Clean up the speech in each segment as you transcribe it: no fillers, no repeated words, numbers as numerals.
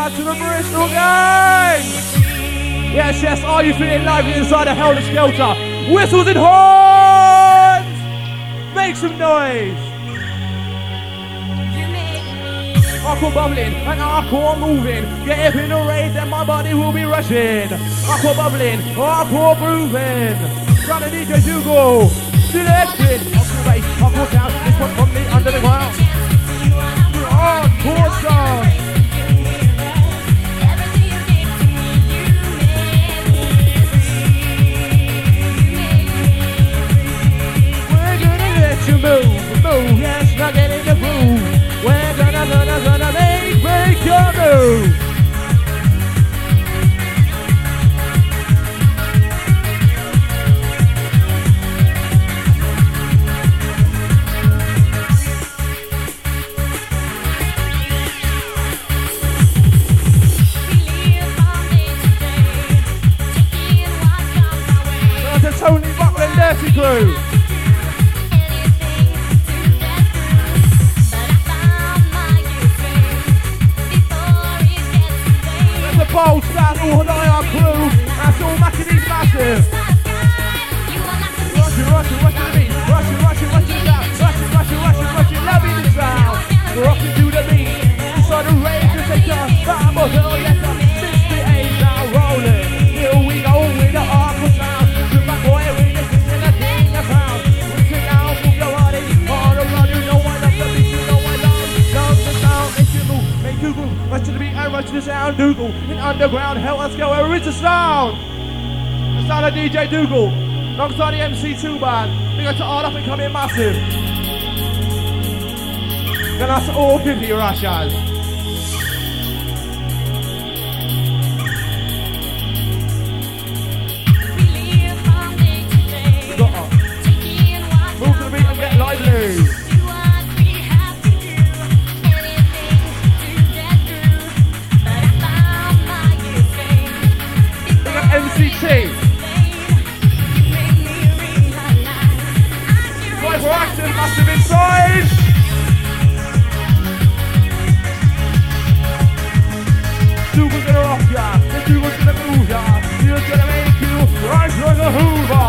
out to the Bristol gang! Yes, yes, are you feeling lively inside a Helter Skelter? Whistles and horns! Make some noise! Hardcore bubbling and hardcore moving. Get up in the rave, then my body will be rushing. Hardcore bubbling, hardcore grooving. Trying to DJ Dougal, selected. Hardcore bass, hardcore sound. This one from the under the ground. Hardcore sound. We're gonna let you move, yes, now get in the groove. We're gonna make your move. That's a Tony Butler and Dirty Crew. Bold stand, all our crew. That's all Maccadee's massive. Rushing the beat. Rushing the sound. Rushing, loving the sound. Rocking to the beat. Inside the rage, just take a vamos, oh yes, Mr. A's now rolling. Here we go with the hardcore sound. To my boy, we're the king and the king of pound. We sit down, move your body. On the run, you know I love the beat, you know I love the sound. Make you move, make you move. Rush to the beat and rush to the sound, Dougal. Underground, hell, let's go, where is the sound? The sound of DJ Dougal, alongside the MC2 band. We got to all up and come in massive. Gonna have to all give you Rushers. Move to the beat and get lively. MCT. Right for action, massive inside. Dougal's gonna rock ya, the Dougal's gonna move ya. He's gonna make you rise like a Hoover.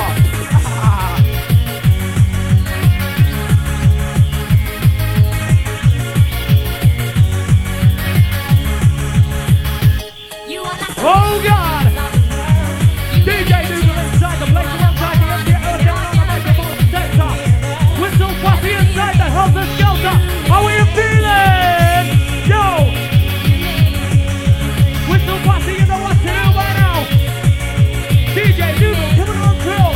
Oh God! DJ Dougal inside the place, one side, the empty down on the microphone detector. Whistle Posse inside the Helter Skelter. How are you feeling? Yo! Whistle Posse, you know what to do by now. DJ Dougal coming on through.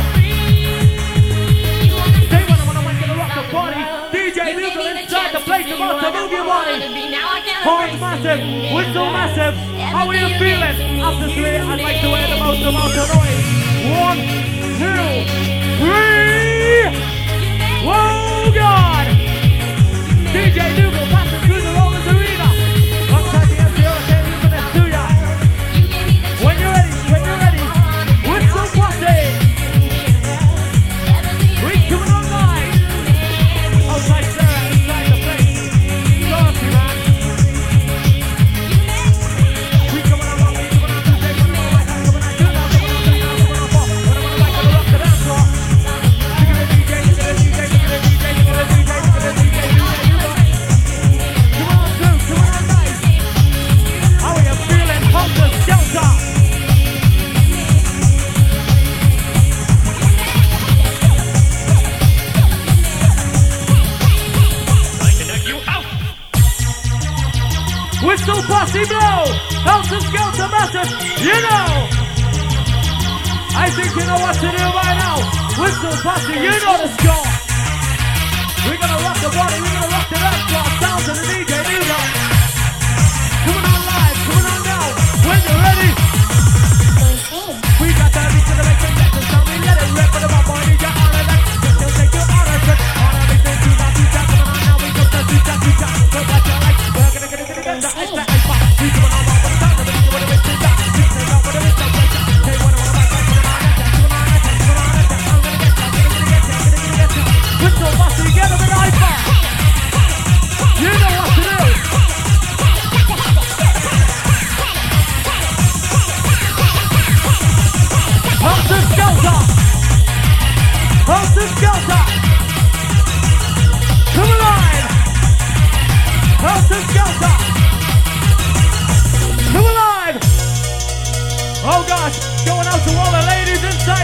They wanna make it a rock the party. DJ Dougal inside the place, about to move your body. Horns massive, whistle massive. How are you feeling? After 3, I'd like to wear the most amount of noise. 1, 2, 3. Whoa, God! DJ Dougal passing through the Rollers Arena. Outside the MC Hurricane, using this to ya. When you're ready, Whistle Posse. We coming online. Outside Sarah, inside the place. Dirty, man. Whistle Posse blow! Helter Skelter massive, you know! I think you know what to do by now. Whistle Posse, you know the score! We're gonna rock the body, we're gonna rock the dance floor, down to the DJ Dougal. Coming on live, coming on now, when you're ready. We got the beat to the make the next sound, we let it rip for the bump on DJ on the next. Just take you on a trip, on a mix and 2 down, 2 down, coming on now, we go to 2 down, 2 down. So what you like, we're gonna get it. We coming on the top of the beat, what a mix and down. Take out what a mix and down. Take what a mix and down.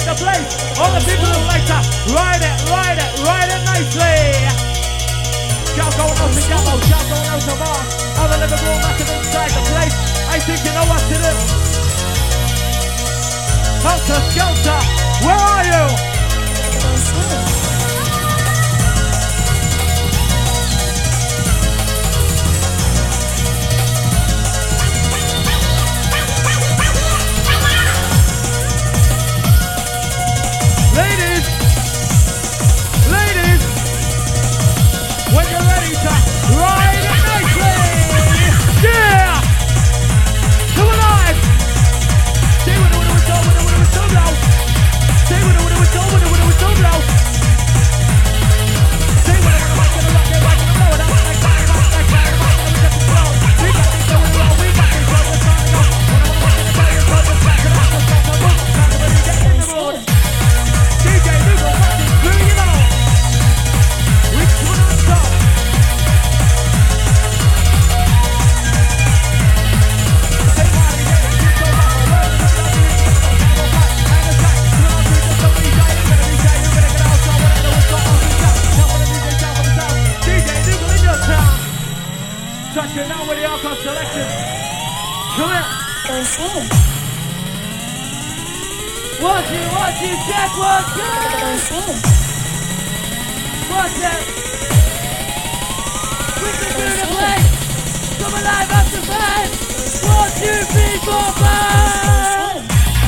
inside the place. All the people who like to ride it nicely. Shout going out to Gammo, shout going out to Mark. All the Liverpool massive inside the place. I think you know what to do. Helter Skelter, where are you? Ladies, when you're ready to ride it nicely, yeah, come alive. Say what it was so loud. Say what it was so loud. Say what it was gonna rock it, rock it, blow it up like fire, we got this going on, we got this going on. When I'm walking the fire, it's back and I'm just off the roof. Time to really get in the mood. DJ Lugo, bring it on. Which one on top? Say what it is, keep going on. DJ Lugo in your town. Touching down with the Arcon selection. Come here. Watch it, check, watch it. Watch it. We can do the play. Come alive after 5. 1, 2, 3, 4, 5.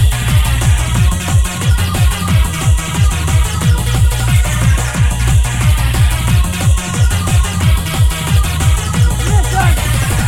Listen.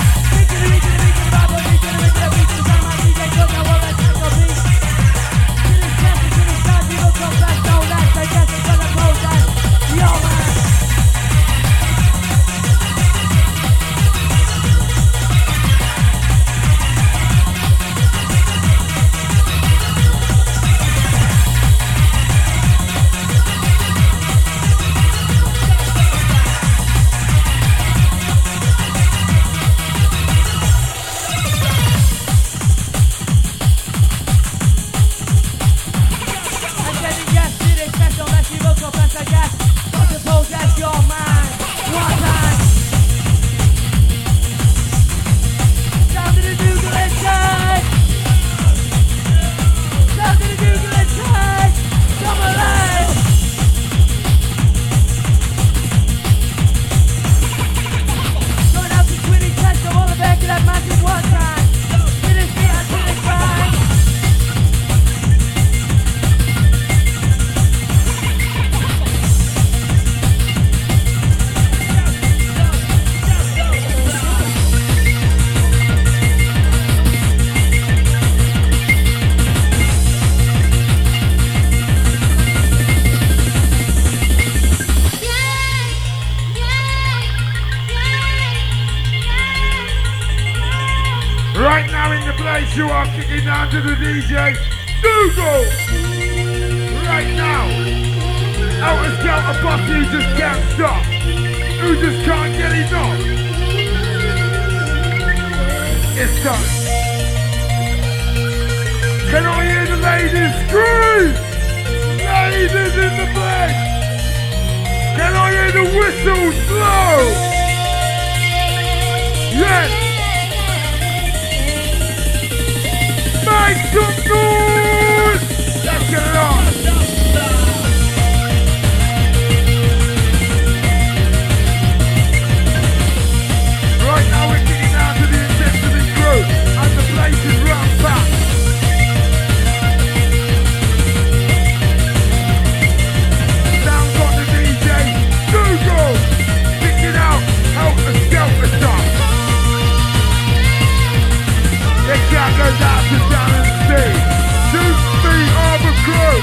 You are kicking down to the DJ Google right now. Out of Skelter Posse who just can't stop, who just can't get enough. It's time. Can I hear the ladies scream? Ladies in the place. Can I hear the whistles blow? Yes. Make some noise! Let's get it on! Right now we're getting down to the intensity crew and the place is round back. Sounds on the DJ Google kicking out Helter Skelter stuff. This shout goes out to down and see 2 feet of a crew.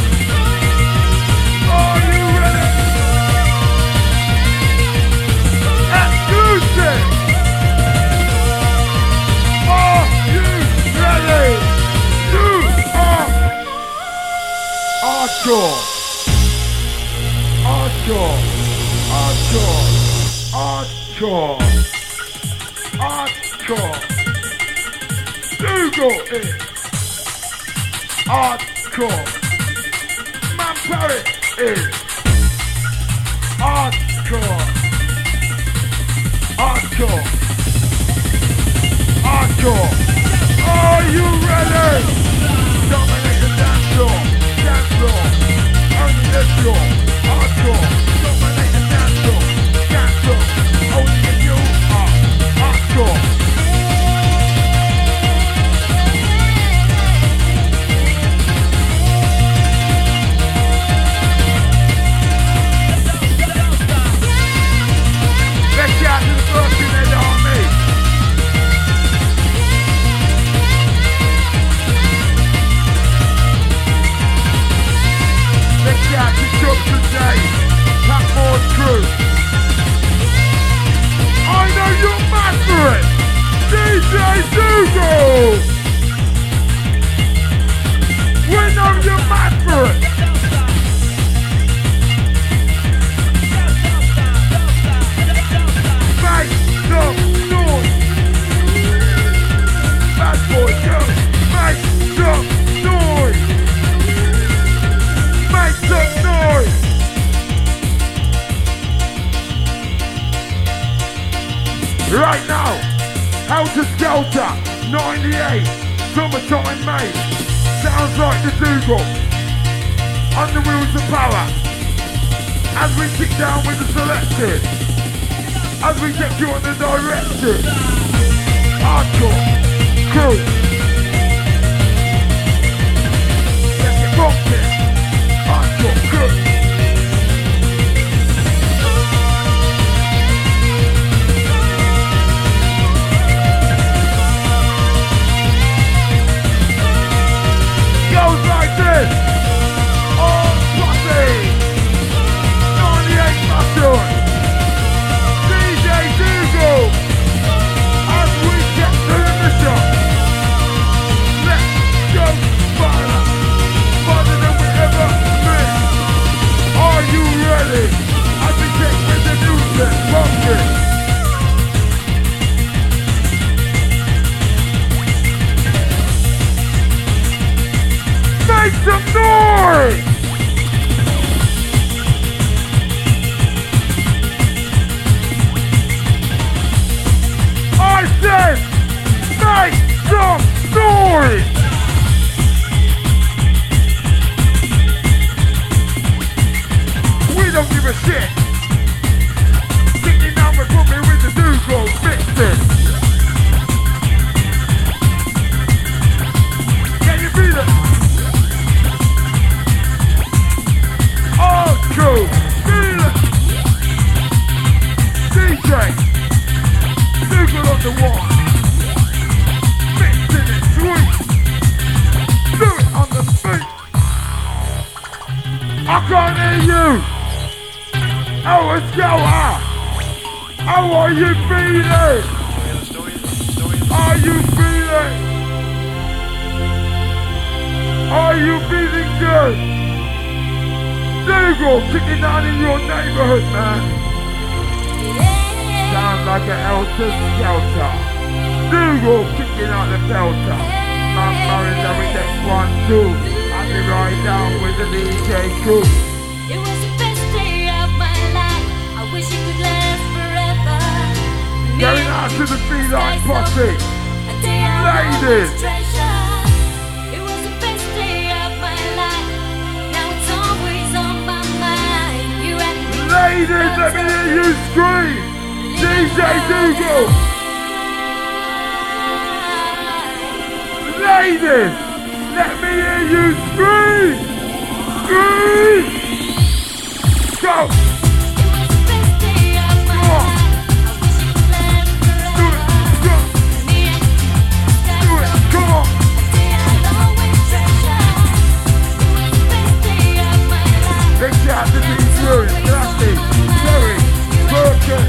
Are you ready? Exclusive. Are you ready? You are hardcore. Hardcore. Hardcore. Hardcore. Hardcore. Google it. Hardcore. Paris is hardcore. Hardcore. Hardcore. Are you ready? Dominate the dance floor. Dance floor. Only the floor. Hardcore. Dominate the dance floor. Dance floor. Only if you are hardcore. Let's get to the first in the army. Let's get to Johnson Day. Blackmore's crew. I know you're mad for it. DJ Dougal. We know you're mad for it. Make some noise. Bad boy, go. Make some noise. Make some noise. Right now, Helter Skelter, 98, summertime mate. Sounds like the Dougal. On the wheels of power. As we kick down with the selected. As we get you on the directive. Hardcore. Crew. Let's get bumping. Hardcore. Crew. Goes like this. All Posse. 98 Muscle. DJ Dougal. As we get to the mission. Let's go further. Further than we ever been. Are you ready? As we take with the music. Bumping. Make some noise! I said, make some noise! We don't give a shit. Kick me down and put me with the Dougal mixing. Can you feel it? Cool. Feel it. DJ Dougal on the one. Mixing it sweet. Do it on the beat. I can't hear you. Oh, let's go. How are you feeling? Are you feeling? Are you feeling good? Dougal kicking down in your neighborhood, man. Sounds like an Helter Skelter. Dougal kicking out the belter. Mount Murray's having that 1-2. I'll be right down with the DJ crew. It was the best day of my life. I wish it could last forever. Going out to the Feline Posse. Ladies. Ladies, let me hear you scream! DJ Dougal! Ladies, let me hear you scream! Scream! Go! Come on! Do it! Go! Do it! Come on! Let's get out to these rooms, Classy, Terry, Birkin.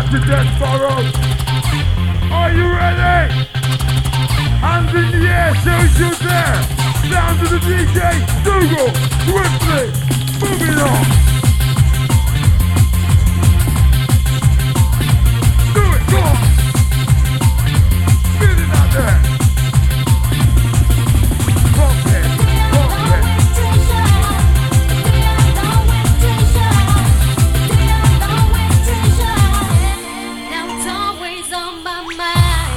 out to Desborough. Are you ready? Hands in the air, socials there. Sound to the DJ, Dougal, swiftly, moving on. Do it, go on. Get it out there. Pump it, pump it. Now it's always on my mind.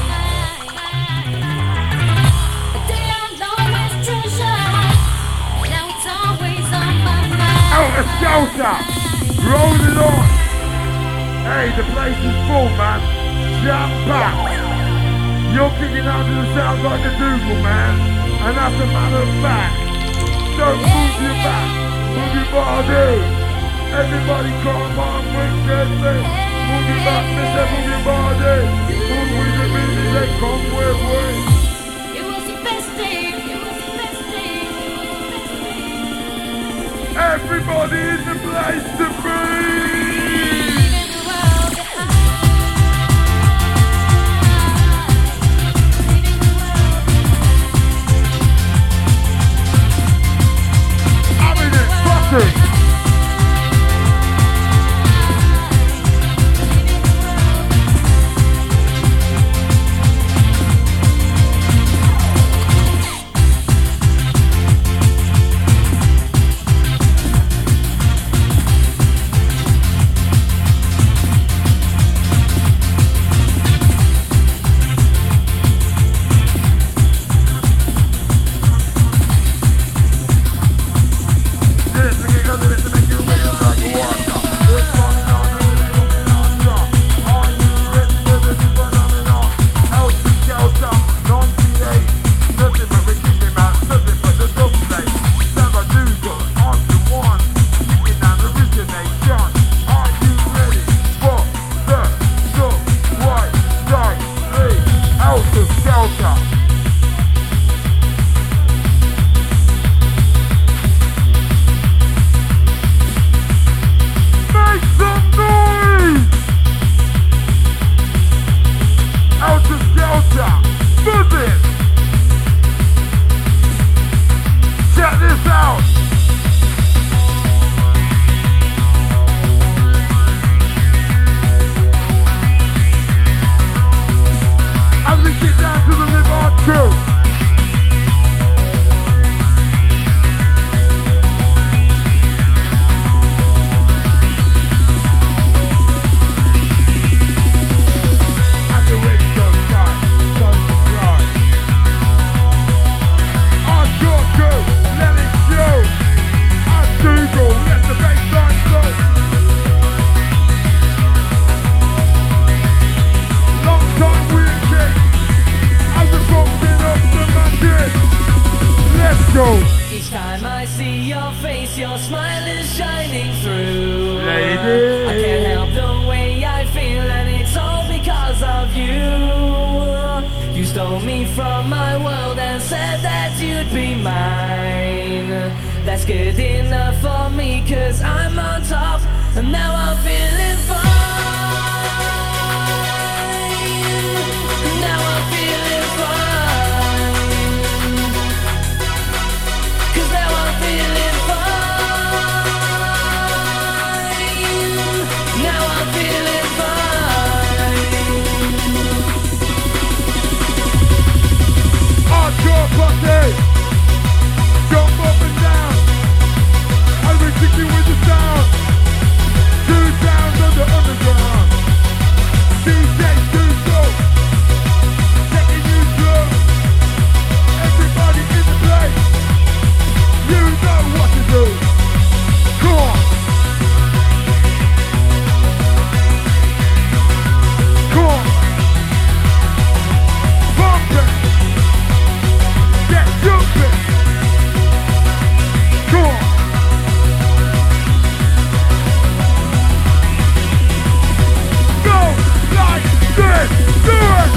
Out of shelter, rolling on. Hey, the place is full, man. Jam packed. You're kicking out to the sound like a Dougal, man, and that's a matter of fact. Don't move your back, move your body. Everybody, come on, wickedly. Move your back, mister, move your body. Move with the business, they come with. It was the best day. It was the best day. Everybody in the place to be. I'm in it, fucking. Each time I see your face, your smile is shining through. Lady. I can't help the way I feel, and it's all because of you. You stole me from my world and said that you'd be mine. That's good enough for me, 'cause I'm on top, and now I'm feeling fine. Now I'm feeling fine. 'Cause now I'm feeling fine. Now I'm feeling fine. Hardcore party! Jump up and down! I will kick you with the sound! 2 sounds on the underground! DJ Dougal! Taking you through! Everybody in the place! You know what to do! Come on! Come on! Pump it! Get stupid! Come on! Go like this! Do it!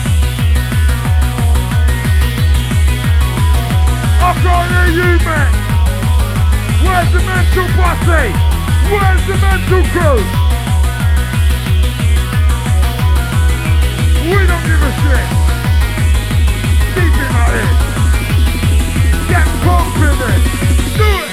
I can't hear you, man! Where's the mental posse? Where's the mental crew? Don't give a shit. Keep it like this. Get pumping it. Do it.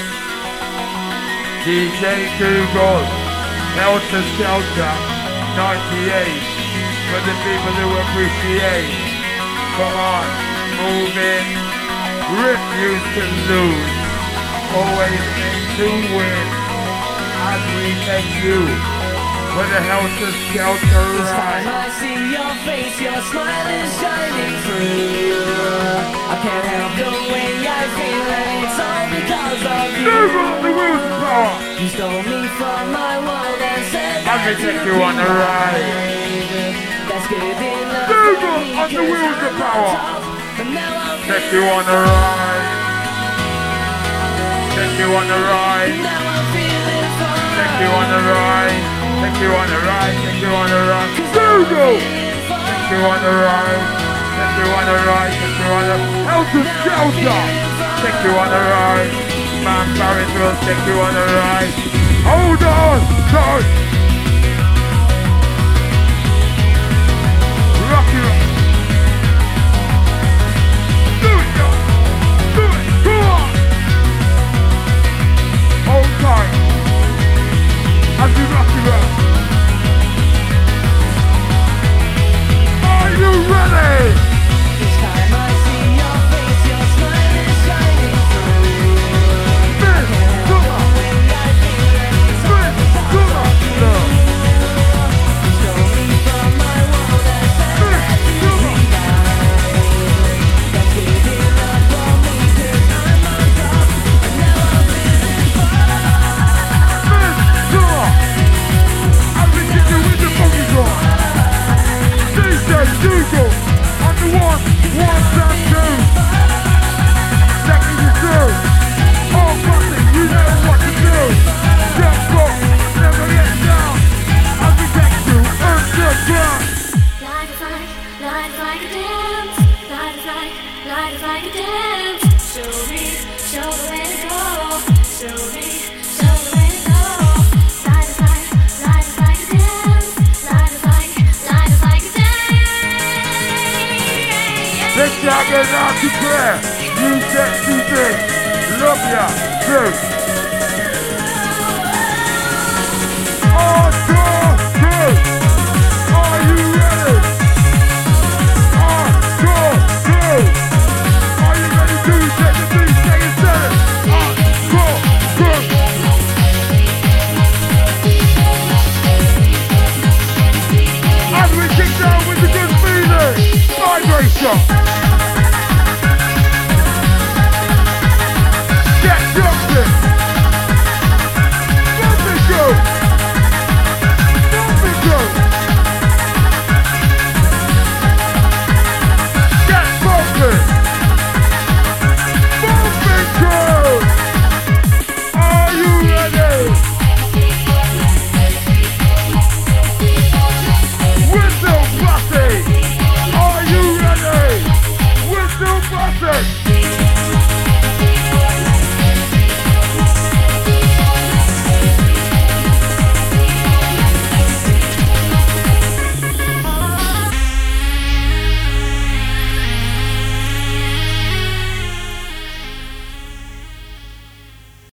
DJ Google, Helter Skelter, 98. For the people who appreciate. Come on, move it. Refuse to lose. Always aim to win. As we take you. For the Helter Skelter Each ride. time I see your face, your smile is shining through. I can't help the way I feel, and it's all because of you. Google on the wheels of power. You stole me from my world and said I'm gonna take you on the ride. that's good enough. Google on the wheels of power. Take you on the ride. Take you on the ride. Now I'm feeling fine. Take you on the ride. Take you on the ride. Take you on the ride. Google. Take you on the ride. Take you on the ride. Take you on the Helter Skelter. Take you on the ride. Man Barrett will take you on the ride. Hold on. Sorry. Rock you up. Do it, yo. Do it. Come on. Hold tight. As we rock you up. Are you ready? Each time I see your face, your smile is shining through. Miss, come on. Miss, come on. Look. You stole me from my world and said Miss, come on. that's good enough for me, 'cause I'm on top, and now I'm feeling fine. Miss, come on. As we kick you with the boogie on. DJ Google on the one and two. Second you do. All nothing, you know what to do. Jump up, never get down. As we take you underground. Light a fire, light a fire dance. Light a fire, light a fire dance. Show me the way to go. Show me the way to go. Light a fire dance. Light a fire dance. Let's get out to prayer. You get to this. Love ya. Two.